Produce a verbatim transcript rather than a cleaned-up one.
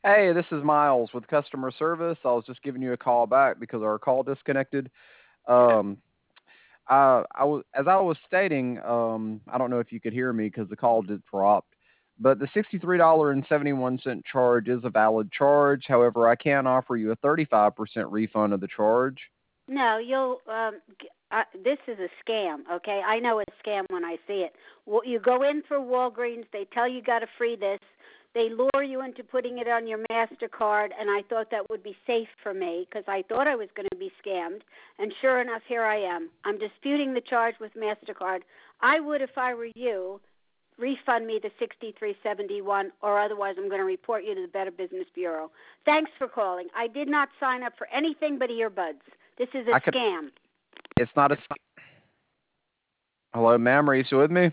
Hey, this is Miles with customer service. I was just giving you a call back because our call disconnected. Um, I, I was, as I was stating, um, I don't know if you could hear me because the call did drop, but the sixty-three dollars and seventy-one cent charge is a valid charge. However, I can offer you a thirty-five percent refund of the charge. No, you'll. Um, g- uh, this is a scam. Okay, I know it's a scam when I see it. Well, you go in for Walgreens. They tell you got to free this. They lure you into putting it on your Mastercard, and I thought that would be safe for me because I thought I was going to be scammed. And sure enough, here I am. I'm disputing the charge with Mastercard. I would, if I were you, refund me the sixty-three seventy-one, or otherwise I'm going to report you to the Better Business Bureau. Thanks for calling. I did not sign up for anything but earbuds. This is I a could. scam. It's not a. Hello, ma'am. Are you still with me?